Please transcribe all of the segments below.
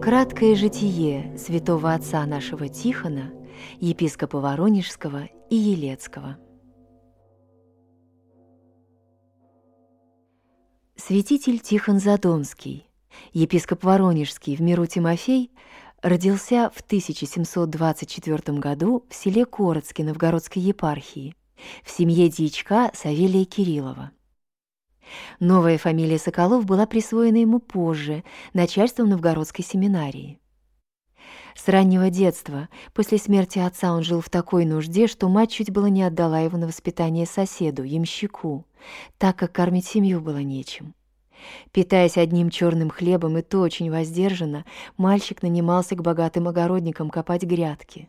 Краткое житие святого отца нашего Тихона, епископа Воронежского и Елецкого. Святитель Тихон Задонский, епископ Воронежский в миру Тимофей, родился в 1724 году в селе Коротски Новгородской епархии, в семье дьячка Савелия Кириллова. Новая фамилия Соколов была присвоена ему позже, начальством Новгородской семинарии. С раннего детства, после смерти отца, он жил в такой нужде, что мать чуть было не отдала его на воспитание соседу, ямщику, так как кормить семью было нечем. Питаясь одним черным хлебом и то очень воздержанно, мальчик нанимался к богатым огородникам копать грядки.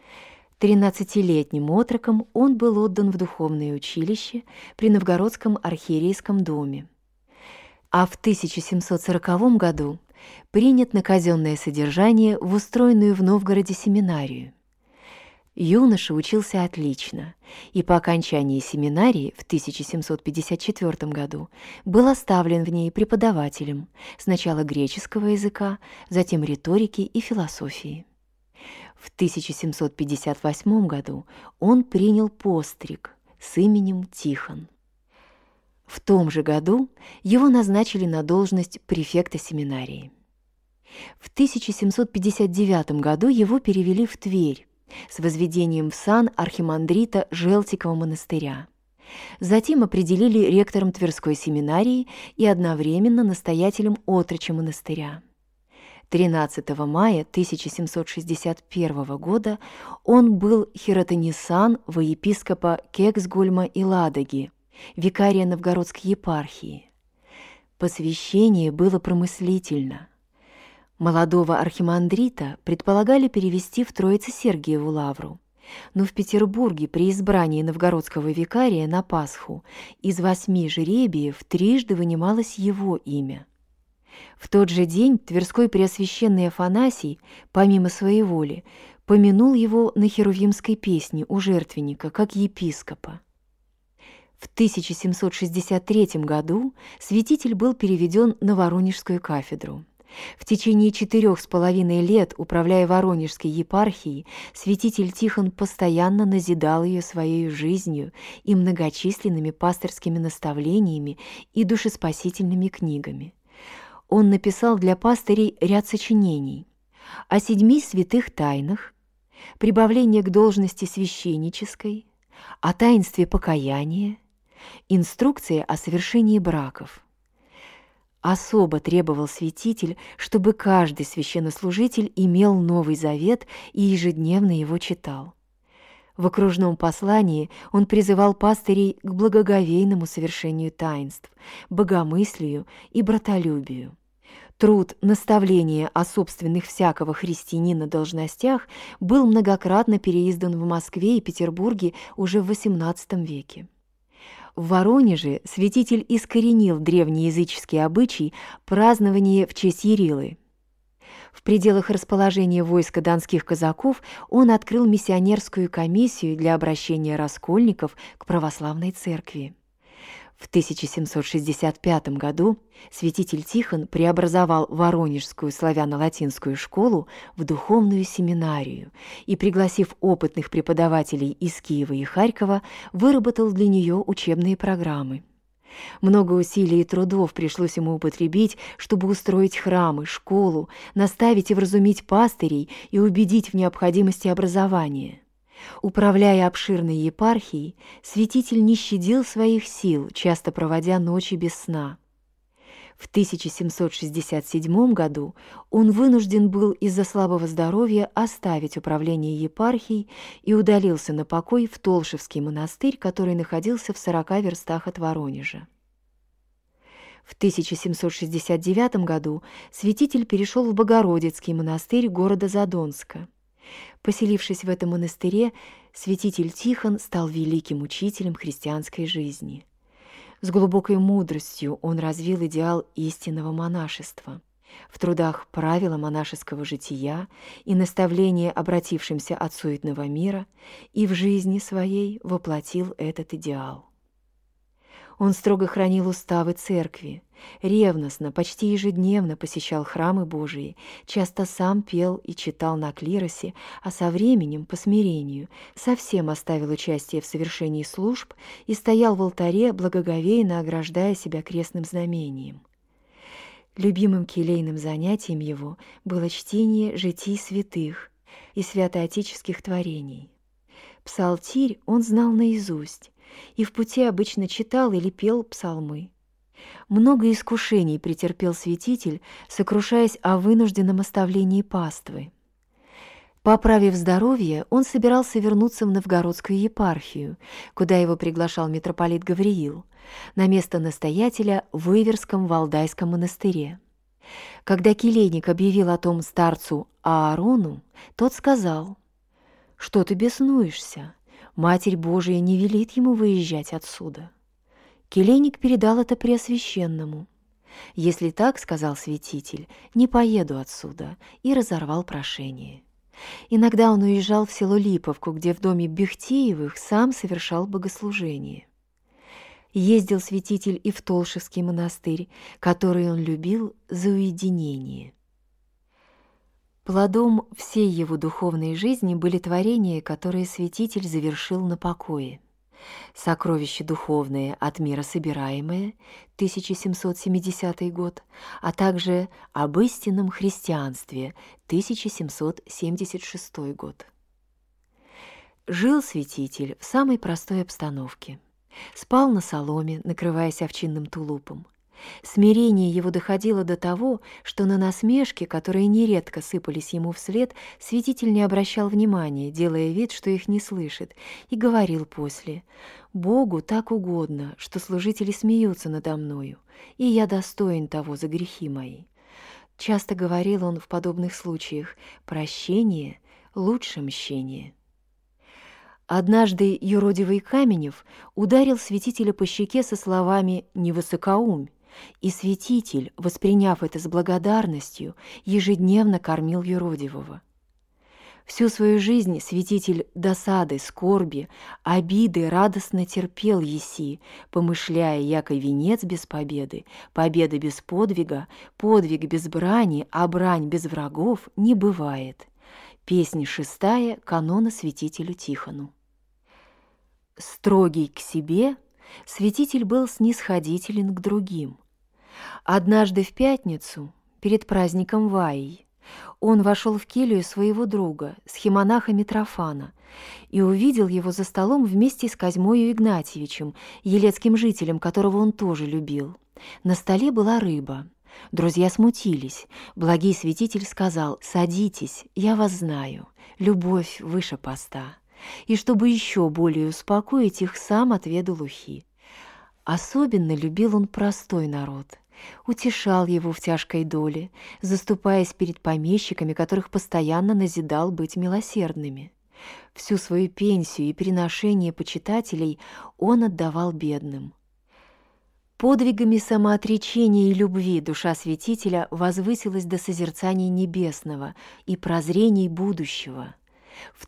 13-летним отроком он был отдан в духовное училище при Новгородском архиерейском доме, а в 1740 году принят на казенное содержание в устроенную в Новгороде семинарию. Юноша учился отлично, и по окончании семинарии в 1754 году был оставлен в ней преподавателем сначала греческого языка, затем риторики и философии. В 1758 году он принял постриг с именем Тихон. В том же году его назначили на должность префекта семинарии. В 1759 году его перевели в Тверь с возведением в сан архимандрита Желтикова монастыря. Затем определили ректором Тверской семинарии и одновременно настоятелем отроча монастыря. 13 мая 1761 года он был хиротонисан во епископа Кексгольма и Ладоги, викария Новгородской епархии. Посвящение было промыслительно. Молодого архимандрита предполагали перевести в Троице-Сергиеву лавру, но в Петербурге при избрании новгородского викария на Пасху из 8 жребиев трижды вынималось его имя. В тот же день Тверской преосвященный Афанасий, помимо своей воли, помянул его на херувимской песне у жертвенника как епископа. В 1763 году святитель был переведен на Воронежскую кафедру. В течение 4,5 лет, управляя Воронежской епархией, святитель Тихон постоянно назидал ее своей жизнью и многочисленными пасторскими наставлениями и душеспасительными книгами. Он написал для пастырей ряд сочинений о 7 святых тайнах, прибавление к должности священнической, о таинстве покаяния, инструкции о совершении браков. Особо требовал святитель, чтобы каждый священнослужитель имел Новый Завет и ежедневно его читал. В окружном послании он призывал пастырей к благоговейному совершению таинств, богомыслию и братолюбию. Труд «Наставление о собственных всякого христианина должностях» был многократно переиздан в Москве и Петербурге уже в XVIII веке. В Воронеже святитель искоренил древнеязыческий обычай празднования в честь Ярилы. В пределах расположения войска донских казаков он открыл миссионерскую комиссию для обращения раскольников к православной церкви. В 1765 году святитель Тихон преобразовал Воронежскую славяно-латинскую школу в духовную семинарию и, пригласив опытных преподавателей из Киева и Харькова, выработал для нее учебные программы. Много усилий и трудов пришлось ему употребить, чтобы устроить храмы, школу, наставить и вразумить пастырей и убедить в необходимости образования. Управляя обширной епархией, святитель не щадил своих сил, часто проводя ночи без сна. В 1767 году он вынужден был из-за слабого здоровья оставить управление епархией и удалился на покой в Толшевский монастырь, который находился в 40 верстах от Воронежа. В 1769 году святитель перешел в Богородицкий монастырь города Задонска. Поселившись в этом монастыре, святитель Тихон стал великим учителем христианской жизни. С глубокой мудростью он развил идеал истинного монашества. В трудах «Правила монашеского жития» и наставления обратившимся от суетного мира и в жизни своей воплотил этот идеал. Он строго хранил уставы церкви, ревностно, почти ежедневно посещал храмы Божии, часто сам пел и читал на клиросе, а со временем, по смирению, совсем оставил участие в совершении служб и стоял в алтаре, благоговейно ограждая себя крестным знамением. Любимым келейным занятием его было чтение житий святых и святоотеческих творений. Псалтирь он знал наизусть и в пути обычно читал или пел псалмы. Много искушений претерпел святитель, сокрушаясь о вынужденном оставлении паствы. Поправив здоровье, он собирался вернуться в Новгородскую епархию, куда его приглашал митрополит Гавриил, на место настоятеля в Иверском Валдайском монастыре. Когда келейник объявил о том старцу Аарону, тот сказал: «Что ты беснуешься? Матерь Божия не велит ему выезжать отсюда». Келейник передал это Преосвященному. «Если так, — сказал святитель, — не поеду отсюда», и разорвал прошение. Иногда он уезжал в село Липовку, где в доме Бехтеевых сам совершал богослужение. Ездил святитель и в Толшевский монастырь, который он любил за уединение. Плодом всей его духовной жизни были творения, которые святитель завершил на покое. «Сокровище духовное от мира собираемое» 1770 год, а также «Об истинном христианстве» 1776 год. Жил святитель в самой простой обстановке. Спал на соломе, накрываясь овчинным тулупом. Смирение его доходило до того, что на насмешки, которые нередко сыпались ему вслед, святитель не обращал внимания, делая вид, что их не слышит, и говорил после: «Богу так угодно, что служители смеются надо мною, и я достоин того за грехи мои». Часто говорил он в подобных случаях: «Прощение лучше мщения». Однажды юродивый Каменев ударил святителя по щеке со словами «не высокоумь», и святитель, восприняв это с благодарностью, ежедневно кормил юродивого. Всю свою жизнь святитель досады, скорби, обиды радостно терпел еси, помышляя, яко венец без победы, победа без подвига, подвиг без брани, а брань без врагов не бывает. Песня 6 канона святителю Тихону. Строгий к себе, святитель был снисходителен к другим. Однажды в пятницу, перед праздником Ваи, он вошел в келью своего друга, схимонаха Митрофана, и увидел его за столом вместе с Козьмою Игнатьевичем, елецким жителем, которого он тоже любил. На столе была рыба. Друзья смутились. Благий святитель сказал: «Садитесь, я вас знаю, любовь выше поста». И чтобы еще более успокоить их, сам отведал ухи. Особенно любил он простой народ, утешал его в тяжкой доле, заступаясь перед помещиками, которых постоянно назидал быть милосердными. Всю свою пенсию и приношение почитателей он отдавал бедным. Подвигами самоотречения и любви душа святителя возвысилась до созерцания небесного и прозрений будущего. В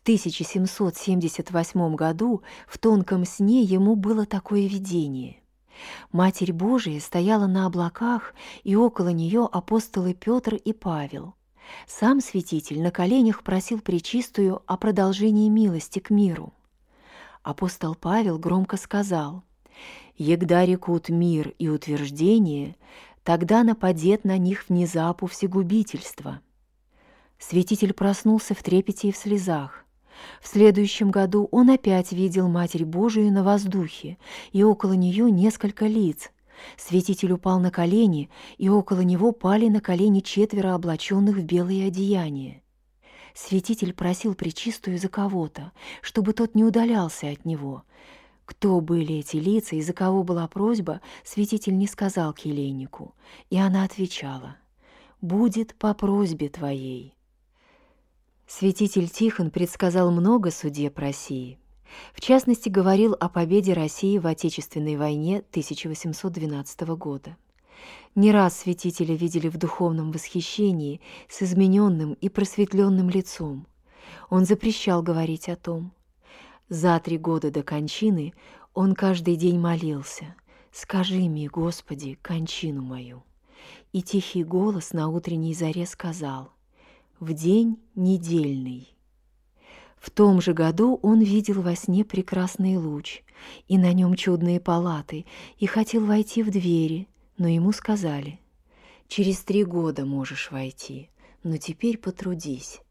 1778 году в тонком сне ему было такое видение. Матерь Божия стояла на облаках, и около нее апостолы Петр и Павел. Сам святитель на коленях просил Пречистую о продолжении милости к миру. Апостол Павел громко сказал: «Егда рекут мир и утверждение, тогда нападет на них внезапу всегубительство». Святитель проснулся в трепете и в слезах. В следующем году он опять видел Матерь Божию на воздухе, и около нее несколько лиц. Святитель упал на колени, и около него пали на колени 4 облаченных в белые одеяния. Святитель просил Пречистую за кого-то, чтобы тот не удалялся от него. Кто были эти лица и за кого была просьба, святитель не сказал келейнику, и она отвечала: «Будет по просьбе твоей». Святитель Тихон предсказал много судеб России. В частности, говорил о победе России в Отечественной войне 1812 года. Не раз святителя видели в духовном восхищении с измененным и просветленным лицом. Он запрещал говорить о том. За 3 года до кончины он каждый день молился: «Скажи мне, Господи, кончину мою». И тихий голос на утренней заре сказал: «В день недельный». В том же году он видел во сне прекрасный луч, и на нем чудные палаты, и хотел войти в двери, но ему сказали: «Через 3 года можешь войти, но теперь потрудись».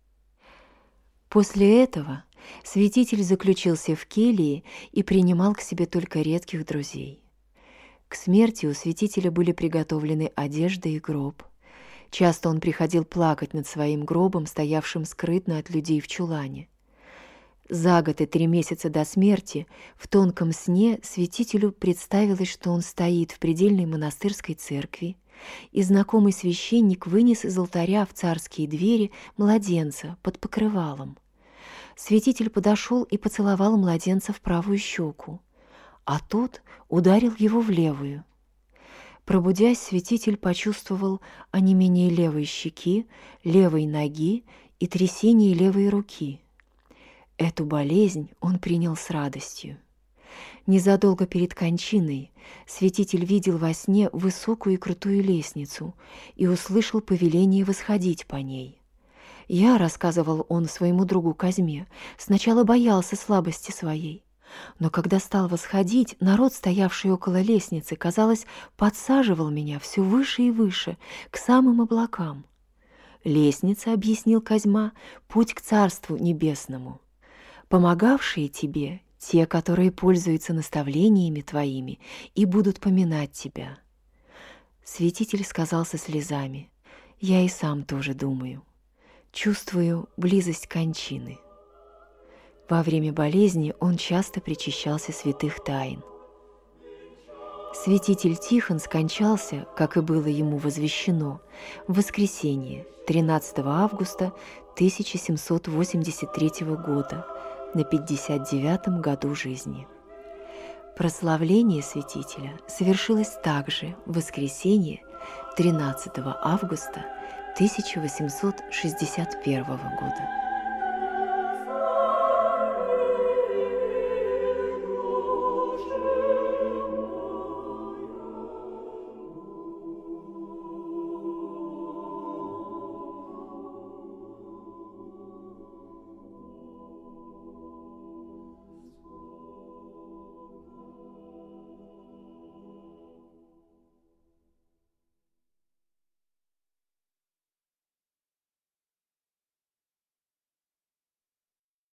После этого святитель заключился в келье и принимал к себе только редких друзей. К смерти у святителя были приготовлены одежда и гроб. Часто он приходил плакать над своим гробом, стоявшим скрытно от людей в чулане. За год и 3 месяца до смерти в тонком сне святителю представилось, что он стоит в предельной монастырской церкви, и знакомый священник вынес из алтаря в царские двери младенца под покрывалом. Святитель подошел и поцеловал младенца в правую щеку, а тот ударил его в левую. Пробудясь, святитель почувствовал онемение левой щеки, левой ноги и трясение левой руки. Эту болезнь он принял с радостью. Незадолго перед кончиной святитель видел во сне высокую и крутую лестницу и услышал повеление восходить по ней. «Я, — рассказывал он своему другу Козьме, — сначала боялся слабости своей, но когда стал восходить, народ, стоявший около лестницы, казалось, подсаживал меня все выше и выше, к самым облакам. Лестница, — объяснил Козьма, — путь к Царству Небесному. Помогавшие тебе — те, которые пользуются наставлениями твоими и будут поминать тебя». Святитель сказал со слезами: «Я и сам тоже думаю. Чувствую близость кончины». Во время болезни он часто причащался святых тайн. Святитель Тихон скончался, как и было ему возвещено, в воскресенье 13 августа 1783 года, на 59 году жизни. Прославление святителя совершилось также в воскресенье 13 августа 1861 года.